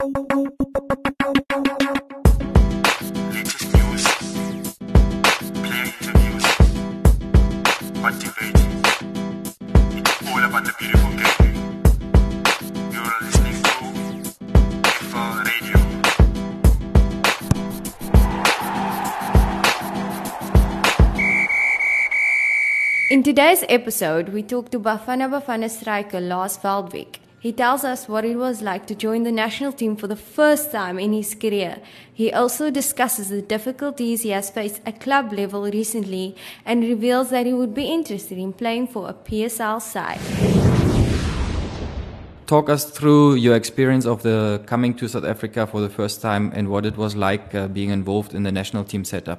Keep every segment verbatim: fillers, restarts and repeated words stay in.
Latest news, player interviews, hot debate. It's all about the beautiful game. You're listening to FIFA Radio. In today's episode, we talk to Bafana Bafana striker Lars Veldwijk. He tells us what it was like to join the national team for the first time in his career. He also discusses the difficulties he has faced at club level recently and reveals that he would be interested in playing for a P S L side. Talk us through your experience of the coming to South Africa for the first time and what it was like uh, being involved in the national team setup.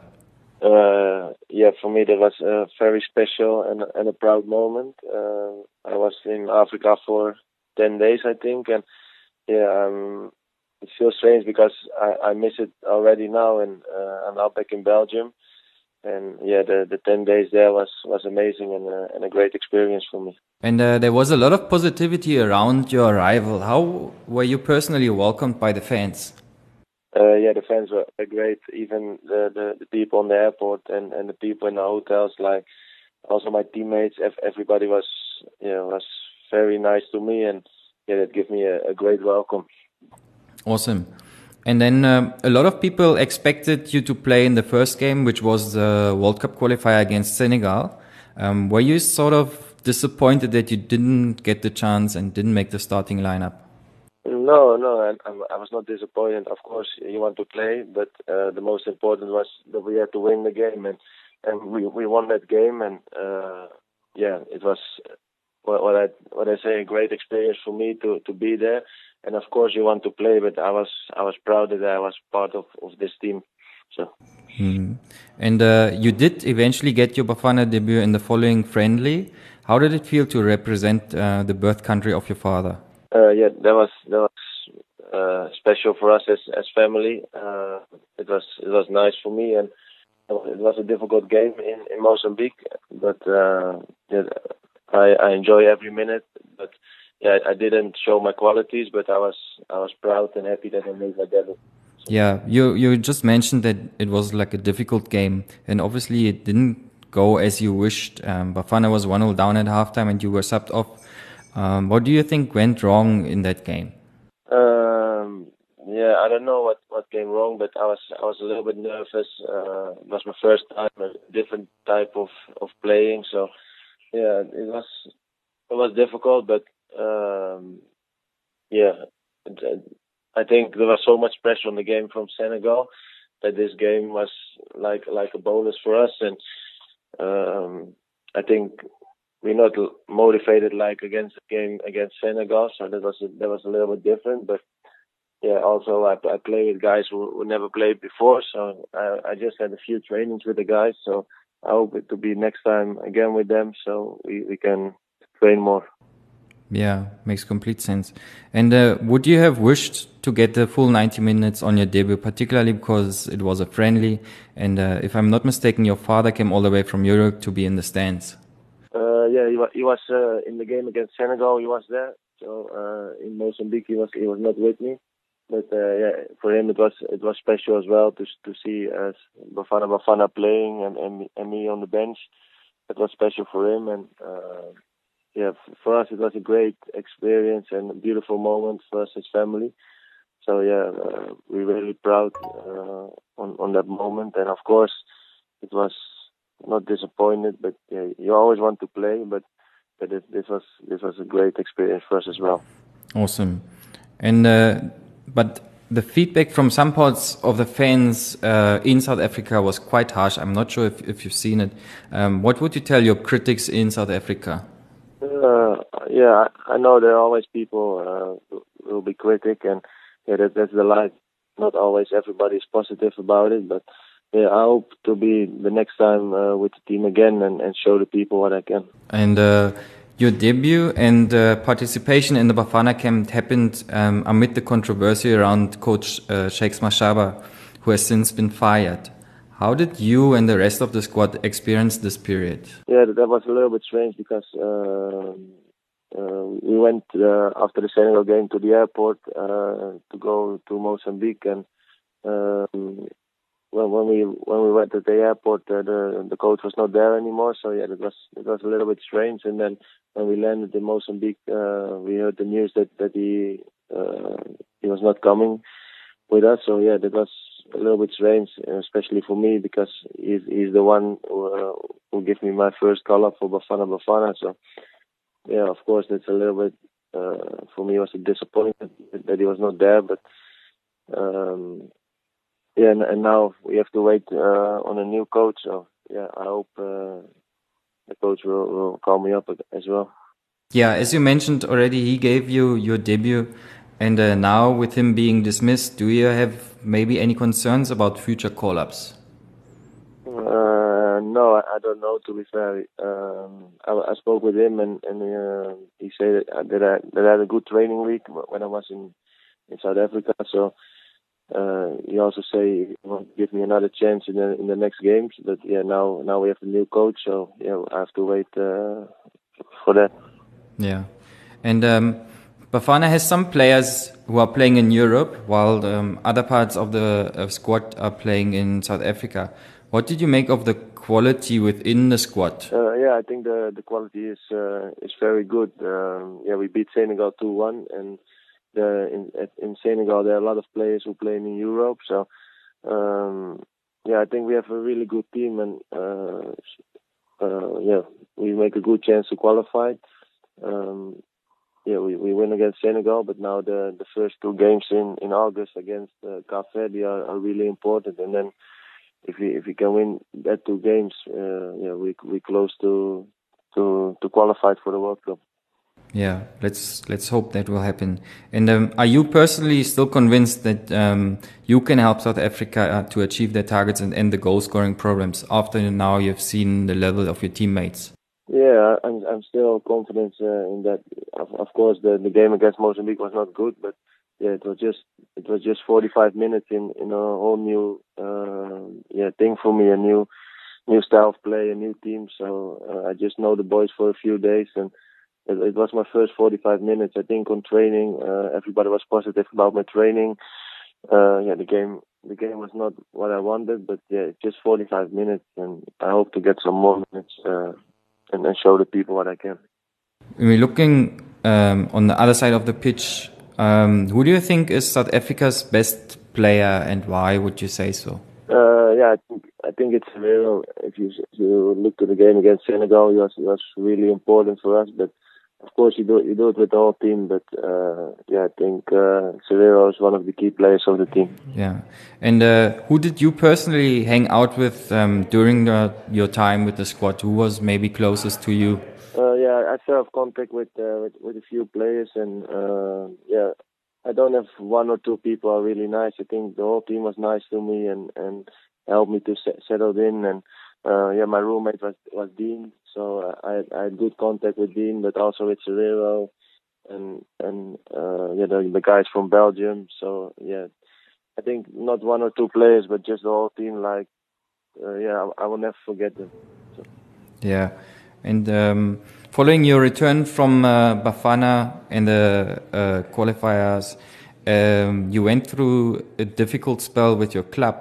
Uh, yeah, for me that was a very special and, and a proud moment. Uh, I was in Africa for ten days, I think, and yeah, um, it feels strange because I, I miss it already now, and uh, I'm now back in Belgium. And yeah, the, the ten days there was, was amazing and, uh, and a great experience for me. And uh, there was a lot of positivity around your arrival. How were you personally welcomed by the fans? Uh, yeah, the fans were great. Even the, the, the people in the airport and, and the people in the hotels, like also my teammates, everybody was yeah was very nice to me, and yeah, that gave me a, a great welcome. Awesome. And then um, a lot of people expected you to play in the first game, which was the World Cup qualifier against Senegal. Um, were you sort of disappointed that you didn't get the chance and didn't make the starting lineup? No, no, I, I was not disappointed. Of course, you want to play, but uh, the most important was that we had to win the game, and, and we we won that game, and uh, yeah, it was what, what I what I say a great experience for me to, to be there. And of course, you want to play, but I was I was proud that I was part of, of this team. So. Hmm. And uh, you did eventually get your Bafana debut in the following friendly. How did it feel to represent uh, the birth country of your father? Uh, yeah, that was that was uh, special for us as as family. Uh, it was it was nice for me, and it was a difficult game in, in Mozambique. But uh, yeah, I I enjoy every minute. But yeah, I didn't show my qualities, but I was I was proud and happy that I made my debut. Yeah, you you just mentioned that it was like a difficult game, and obviously it didn't go as you wished. Um, Bafana was one nil down at halftime, and you were subbed off. Um, what do you think went wrong in that game? Um, yeah, I don't know what, what came wrong, but I was I was a little bit nervous. Uh, it was my first time, a different type of, of playing, so yeah, it was it was difficult. But um, yeah, it, I think there was so much pressure on the game from Senegal that this game was like like a bonus for us, and um, I think. We're not motivated like against the game against Senegal, so that was a, that was a little bit different. But yeah, also I, I play with guys who, who never played before, so I, I just had a few trainings with the guys. So I hope it to be next time again with them, so we, we can train more. Yeah, makes complete sense. And uh, would you have wished to get the full ninety minutes on your debut, particularly because it was a friendly? And uh, if I'm not mistaken, your father came all the way from Europe to be in the stands. Uh, yeah, he was, he was uh, in the game against Senegal. He was there. So uh, in Mozambique, he was he was not with me. But uh, yeah, for him it was it was special as well to to see uh, Bafana Bafana playing and, and and me on the bench. It was special for him, and uh, yeah, for us it was a great experience and a beautiful moment for us as family. So yeah, uh, we're really proud uh, on on that moment, and of course it was. Not disappointed, but yeah, you always want to play. But but this, this was this was a great experience for us as well. Awesome, and uh, but the feedback from some parts of the fans uh, in South Africa was quite harsh. I'm not sure if, if you've seen it. Um, what would you tell your critics in South Africa? Uh, yeah, I, I know there are always people uh, who will be critic, and yeah, that, that's the life. Not always everybody is positive about it, but. Yeah, I hope to be the next time uh, with the team again and, and show the people what I can. And uh, your debut and uh, participation in the Bafana camp happened um, amid the controversy around coach uh, Shakes Mashaba, who has since been fired. How did you and the rest of the squad experience this period? Yeah, that was a little bit strange because uh, uh, we went uh, after the Senegal game to the airport uh, to go to Mozambique, and um, when, when we when we went to the airport, uh, the the coach was not there anymore. So yeah, it was it was a little bit strange. And then when we landed in Mozambique, uh, we heard the news that that he uh, he was not coming with us. So yeah, that was a little bit strange, especially for me, because he's he's the one who, uh, who gave me my first call up for Bafana Bafana. So yeah, of course, that's a little bit uh, for me was a disappointment that he was not there. But um, yeah, and, and now we have to wait uh, on a new coach. So yeah, I hope uh, the coach will, will call me up as well. Yeah, as you mentioned already, he gave you your debut, and uh, now with him being dismissed, do you have maybe any concerns about future call-ups? Uh, no, I, I don't know. To be fair, um, I, I spoke with him, and, and uh, he said that I, that I had a good training week when I was in, in South Africa. So uh, he also say he won't give me another chance in the in the next games. But yeah, now now we have a new coach, so yeah, I have to wait uh, for that. Yeah, and um, Bafana has some players who are playing in Europe, while um, other parts of the uh, squad are playing in South Africa. What did you make of the quality within the squad? Uh, yeah, I think the the quality is uh, is very good. Um, yeah, we beat Senegal two one, and the, in in Senegal there are a lot of players who play in Europe. So um, yeah, I think we have a really good team, and uh, uh, yeah, we make a good chance to qualify. Um, yeah, we, we win against Senegal, but now the the first two games in in August against uh, Cape Verde are, are really important, and then. If we if we can win that two games, uh, yeah, we we close to to to qualify for the World Cup. Yeah, let's let's hope that will happen. And um, are you personally still convinced that um, you can help South Africa uh, to achieve their targets and end the goal scoring problems after now you've seen the level of your teammates? Yeah, I'm I'm still confident uh, in that. Of, of course, the the game against Mozambique was not good, but yeah, it was just it was just forty-five minutes in in a whole new uh, yeah thing for me, a new new style of play, a new team. So uh, I just know the boys for a few days, and it, it was my first forty-five minutes. I think on training, uh, everybody was positive about my training. Uh, yeah, the game the game was not what I wanted, but yeah, it's just forty-five minutes, and I hope to get some more minutes uh, and, and show the people what I can. When we're looking um, on the other side of the pitch, um, who do you think is South Africa's best player, and why would you say so? Uh, yeah, I think I think it's Severo. If you if you look to the game against Senegal, he was he was really important for us. But of course, you do you do it with the whole team. But uh, yeah, I think uh, Severo is one of the key players of the team. Yeah, and uh, who did you personally hang out with um, during the, your time with the squad? Who was maybe closest to you? Uh, yeah, I still have contact with, uh, with with a few players, and uh, yeah, I don't have one or two people are really nice. I think the whole team was nice to me and, and helped me to set, settle in. And uh, yeah, my roommate was was Dean, so I I had good contact with Dean, but also with Serrero and and uh, yeah, the, the guys from Belgium. So yeah, I think not one or two players, but just the whole team. Like uh, yeah, I, I will never forget them. So. Yeah. And um, following your return from uh, Bafana and the uh, qualifiers, um, you went through a difficult spell with your club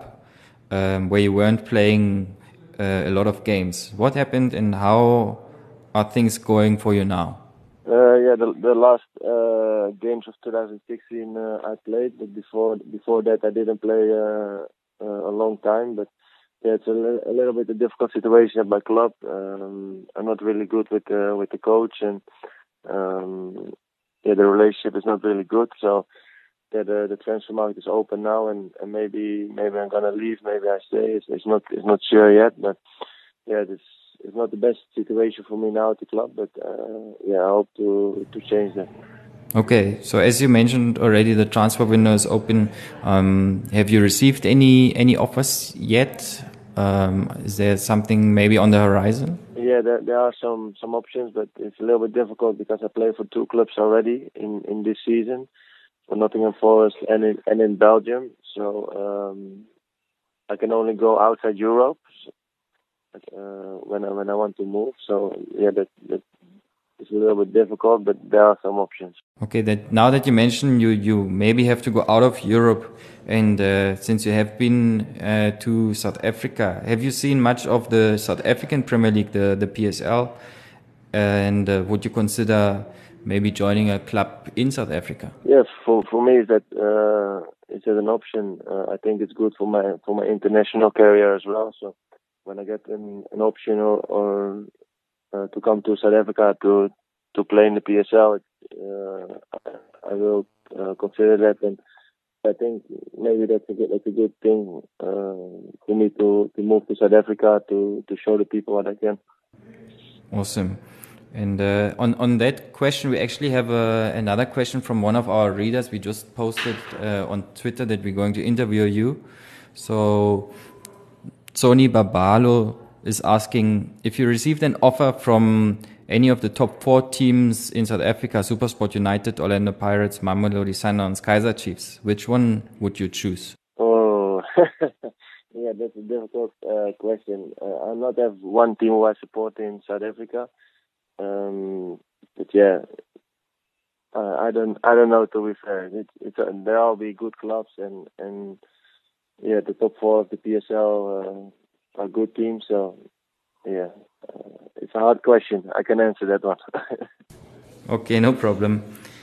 um, where you weren't playing uh, a lot of games. What happened and how are things going for you now? Uh, yeah, the the last uh, games of twenty sixteen uh, I played, but before before that I didn't play uh, uh, a long time. But yeah, it's a, li- a little bit a difficult situation at my club. Um, I'm not really good with uh, with the coach, and um, yeah, the relationship is not really good. So yeah, the the transfer market is open now, and, and maybe maybe I'm gonna leave, maybe I stay. It's, it's not it's not sure yet, but yeah, this it's not the best situation for me now at the club. But uh, yeah, I hope to to change that. Okay, so as you mentioned already, the transfer window is open. Um, have you received any any offers yet? Um, is there something maybe on the horizon? Yeah, there, there are some, some options, but it's a little bit difficult because I play for two clubs already in, in this season, for Nottingham Forest and in and in Belgium. So um, I can only go outside Europe uh, when I when I want to move. So yeah, that, that it's a little bit difficult, but there are some options. Okay, that now that you mentioned you, you maybe have to go out of Europe, and uh, since you have been uh, to South Africa, have you seen much of the South African Premier League, the, the P S L? And uh, would you consider maybe joining a club in South Africa? Yes, for for me, that uh, it's an option. Uh, I think it's good for my for my international career as well. So when I get an, an option or, or uh, to come to South Africa to to play in the P S L, it, uh, I will uh, consider that, and I think maybe that's a good, that's a good thing uh, for me to, to move to South Africa to, to show the people what I can. Awesome. And uh, on on that question, we actually have uh, another question from one of our readers. We just posted uh, on Twitter that we're going to interview you. So Sony Babalo is asking if you received an offer from any of the top four teams in South Africa: SuperSport United, Orlando Pirates, Mamelodi Sundowns, Kaizer Chiefs. Which one would you choose? Oh, yeah, that's a difficult uh, question. Uh, I not have one team who I support in South Africa. Um, but yeah, uh, I don't, I don't know, to be fair. It's, it's uh, there all be good clubs, and and yeah, the top four of the P S L uh, are good teams. So yeah, uh, it's a hard question. I can answer that one. Okay, no problem.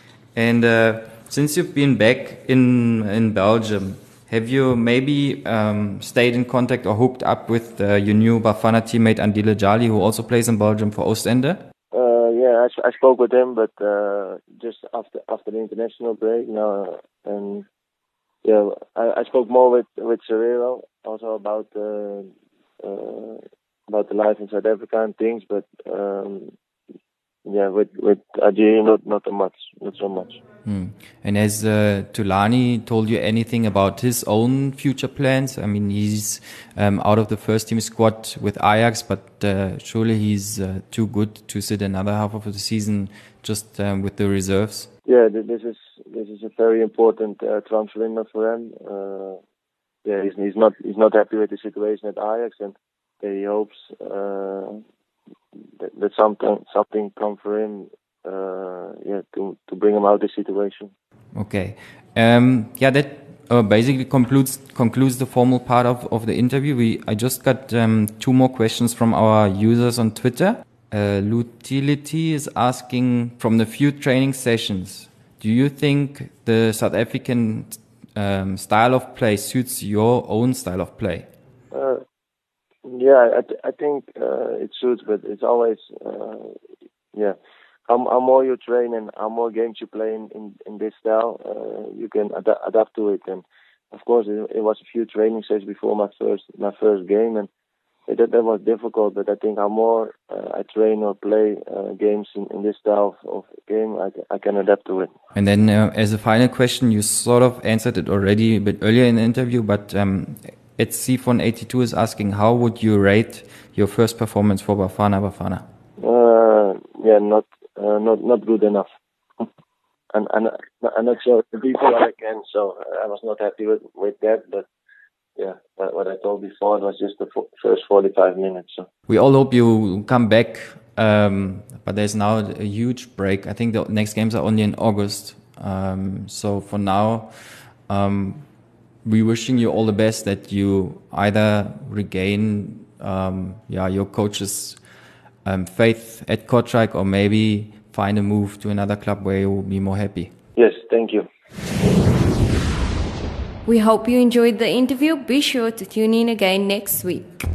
And uh, since you've been back in in Belgium, have you maybe um, stayed in contact or hooked up with uh, your new Bafana teammate Andile Jali, who also plays in Belgium for Oostende? Uh, yeah, I, I spoke with him, but uh, just after after the international break now, and yeah, I, I spoke more with with Serero also about uh, uh, about the life in South Africa and things, but um, yeah, with with Ajay not not so much, not so much. Hmm. And has uh, Tulani told you anything about his own future plans? I mean, he's um, out of the first team squad with Ajax, but uh, surely he's uh, too good to sit another half of the season just um, with the reserves. Yeah, this is this is a very important uh, transfer window for him. Uh, yeah, he's, he's not he's not happy with the situation at Ajax, and he hopes uh, that, that something something come for him. Uh, yeah, to to bring him out of the situation. Okay, um, yeah, that uh, basically concludes concludes the formal part of, of the interview. We I just got um, two more questions from our users on Twitter. Uh, Lutility is asking, from the few training sessions, do you think the South African um, style of play suits your own style of play? Uh, yeah, I th- I think uh, it suits, but it's always uh, yeah. How, how more you train and how more games you play in, in, in this style, uh, you can ad- adapt to it. And of course, it, it was a few training sessions before my first my first game, and it, that, that was difficult. But I think how more uh, I train or play uh, games in, in this style of, of game, I, I can adapt to it. And then, uh, as a final question, you sort of answered it already a bit earlier in the interview, but um, Ed C one eighty-two is asking, how would you rate your first performance for Bafana Bafana? Uh, yeah, not. Uh, not not good enough, and and I'm not sure the people what I can. So I was not happy with, with that. But yeah, what I told before, it was just the f- first forty-five minutes. So we all hope you come back, um, but there's now a huge break. I think the next games are only in August. Um, so for now, um, we're wishing you all the best, that you either regain um, yeah your coach's Um, faith at Kortrijk, or maybe find a move to another club where you will be more happy. Yes, thank you. We hope you enjoyed the interview. Be sure to tune in again next week.